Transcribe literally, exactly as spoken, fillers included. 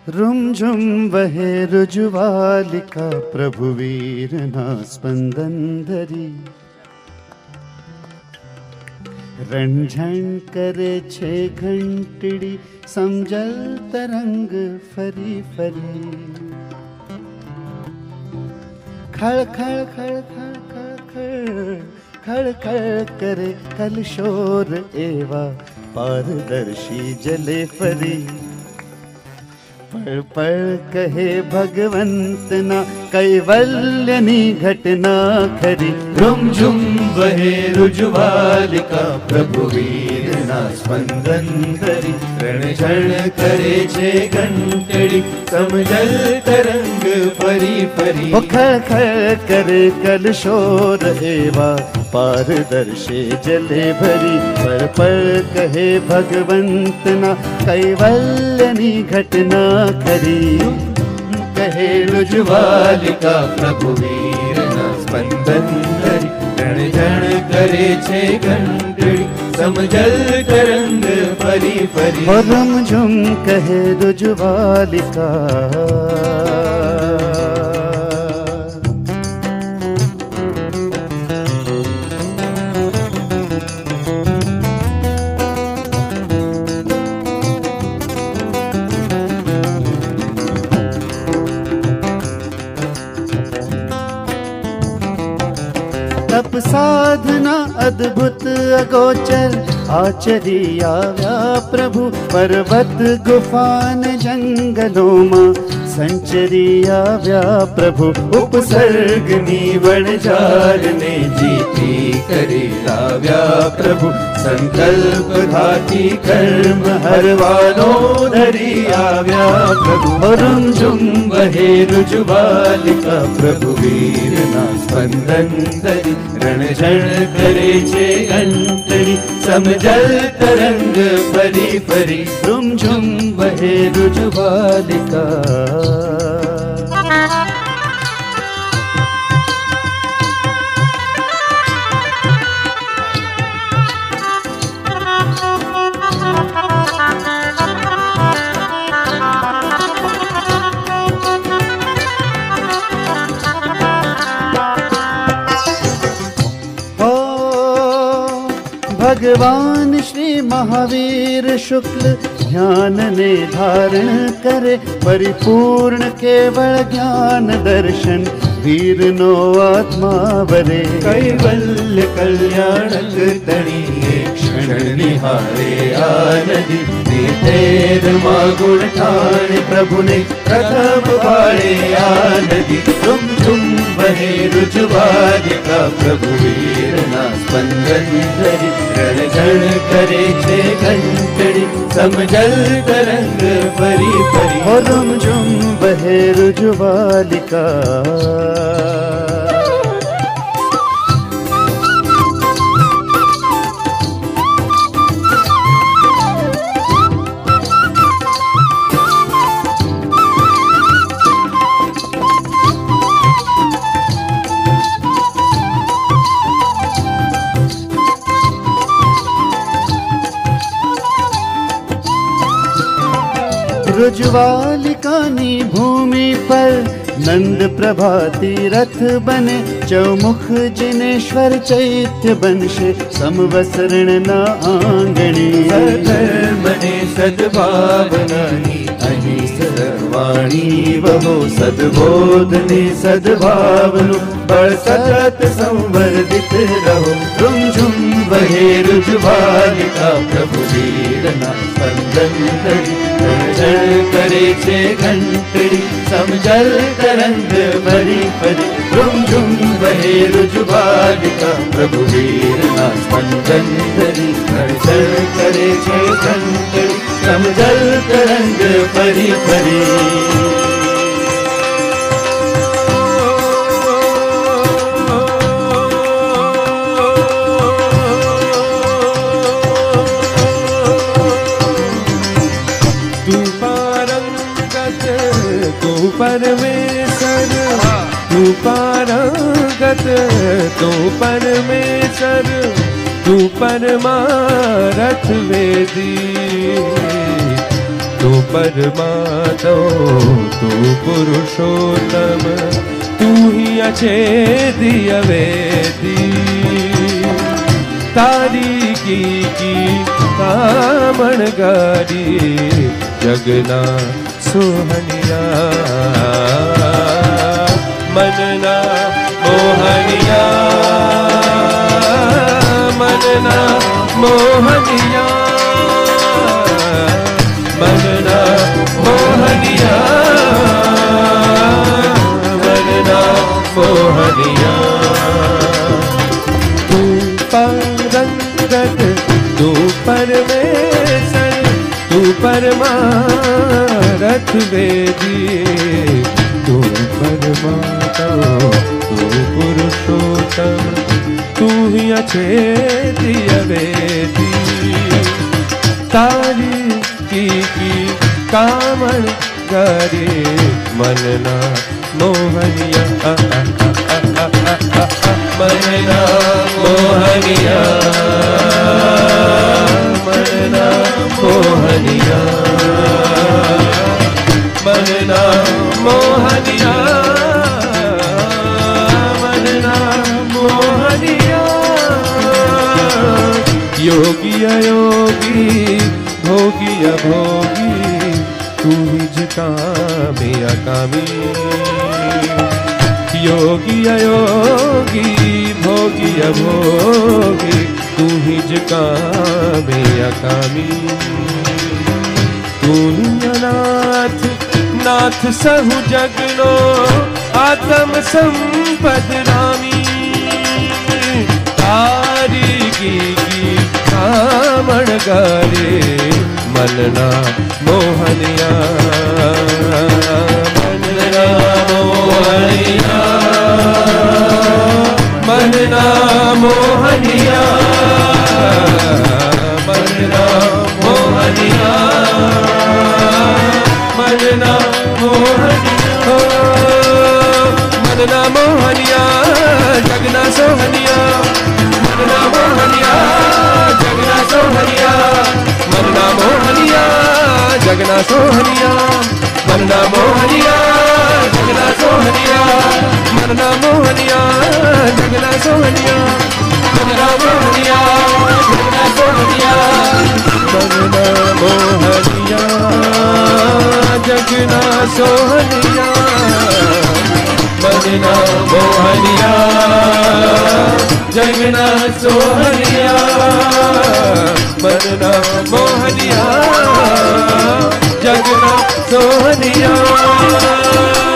रुमझुम बहे रुजुवालिका प्रभुवीर ना स्पंदन धरी रणझण करे छे घंटड़ी समझल तरंग फरी फरी खड़ खड़ खड़ खड़ खड़ खड़ खड़ खड़ करे कल शोर एवा पारदर्शी जले फरी पढ़ पढ़ कहे भगवंत ना कैवल्यनी घटना खरी रुमझुम बहे रुजुवालिका प्रभुवीर ना स्पंदन धरी रणझण करे छे घंटड़ी समझल तरंग फरी फरी खड़ खड़ करे कल शोर एवा पारदर्शी जले भरी पर पर कहे भगवंत ना कैवल्यनी घटना खरी कहे रुजुवालिका प्रभुवीर ना स्पंदन धरी रणझण करे छे घंटड़ी समझल तरंग फरी फरी और रुमझुम कहे रुजुवालिका तप साधना अद्भुत अगोचर आचरिया प्रभु पर्वत गुफान जंगलों में संचरिया व्या प्रभु उपसर्ग नीवण जार ने जीती करी लाव्या प्रभु संकल्प धाती कर्म हरवानो धरी आव्या प्रभु रुमझुम बहे रुजुवालिका प्रभुवीर ना स्पंदन धरी रणझण करे छे घंटड़ी समझल तरंग फरी फरी रुमझुम बहे रुजुवालिका भगवान श्री महावीर शुक्ल ध्यान ने धारण करे परिपूर्ण केवल ज्ञान दर्शन वीर नो आत्मा वरे कैवल्य कल्याणक तणी क्षण निहारे आनंदी तेर मागुण ठाण प्रभु ने प्रथम बाणे आनंदी तुम तुम बहे रुजुवालिका प्रभुवीर ना स्पंदन धरी रणझण करे छे घंटड़ी समझल तरंग फरी फरी रुमझुम बहे रुजुवालिका रुजुवालिकानी भूमि पर नंद प्रभाती रथ बने चौमुख जिनेश्वर चैत्य बनशे समवसरण ना आंगणी बने सद्भावनानी अहि सर्वाणी वहो सद्बोधने सद्भावनु बल सतत संवर्धित रहो रुमझुम बहे रुजुवालिका प्रभुवीर ना स्पंदन धरी रणझण करे छे घंटड़ी समझल तरंग फरी फरी रुमझुम बहे रुजुवालिका प्रभुवीर ना स्पंदन धरी रणझण करे छे घंटड़ी समझल तरंग फरी फरी परमेश्वर तू पारंगत तू परमेश्वर तू परमारथ वेदी तू परमात्मा तू पुरुषोत्तम तू ही अछेदी अवेदी तारी की की कामण गारी जगना सोहनिया मनना मोहनिया मनना मोहनिया मनना मोहनिया मनना मोहनिया तू परंगत तू परमेश्वर तू परमारथ वेदी तू परमात्मा तू पुरुषोत्तम तू ही अछेदी अवेदी तारी की की कामण करे मनना मोहनिया मनना मोहनिया मनना मोहनिया मनना मोहनिया मनना मोहनिया योगी अयोगी भोगी अभोगी तू ही जिकामी अकामी योगी अयोगी भोगी अभोगी तू ही जिकामी अकामी तू ही अनाथ नाथ सहु जगनो आत्म संपद रामी तारी की की कामण गारे मनना मोहनिया मनना मोहनिया मनना मोहनिया मनना मोहनिया मनना मोहनिया मनना मोहनिया जगना सोहनिया मनना मोहनिया जगना सोहनिया मनना मोहनिया जगना सोहनिया मनना मोहनिया जगना सोहनिया मनना मोहनिया जगना सोहनिया मनना मोहनिया जगना सोहनिया मनना मोहनिया जगना सोहनिया मनना मोहनिया जगना सोहनिया मनना मोहनिया जगना सोहनिया।